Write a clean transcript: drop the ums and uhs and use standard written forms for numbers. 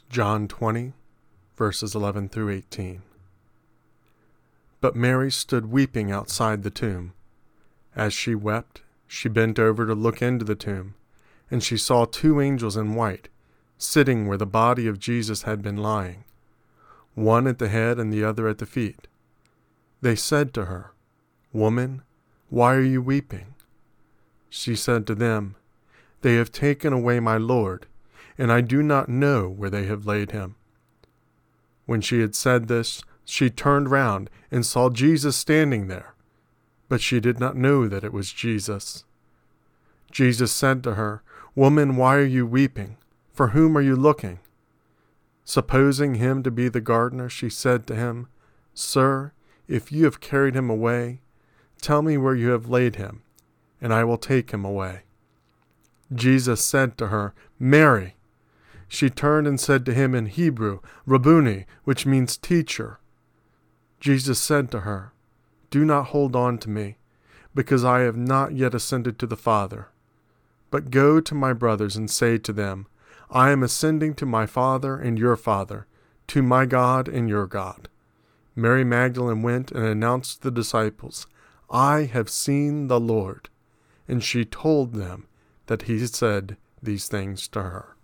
John 20, verses 11 through 18. But Mary stood weeping outside the tomb. As she wept, she bent over to look into the tomb, and she saw two angels in white, sitting where the body of Jesus had been lying, one at the head and the other at the feet. They said to her, "Woman, why are you weeping?" She said to them, "They have taken away my Lord, and I do not know where they have laid him." When she had said this, she turned round and saw Jesus standing there, but she did not know that it was Jesus. Jesus said to her, "Woman, why are you weeping? For whom are you looking?" Supposing him to be the gardener, she said to him, "Sir, if you have carried him away, tell me where you have laid him, and I will take him away." Jesus said to her, "Mary." She turned and said to him in Hebrew, "Rabboni," which means teacher. Jesus said to her, "Do not hold on to me, because I have not yet ascended to the Father. But go to my brothers and say to them, I am ascending to my Father and your Father, to my God and your God." Mary Magdalene went and announced to the disciples, "I have seen the Lord." And she told them that he said these things to her.